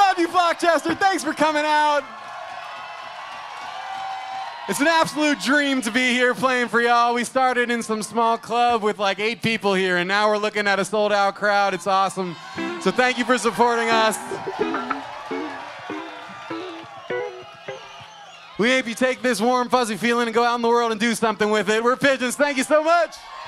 love you, Flockchester. Thanks for coming out. It's an absolute dream to be here playing for y'all. We started in some small club with like 8 people here, and now we're looking at a sold-out crowd. It's awesome. So thank you for supporting us. We hope you take this warm, fuzzy feeling and go out in the world and do something with it. We're Pigeons. Thank you so much.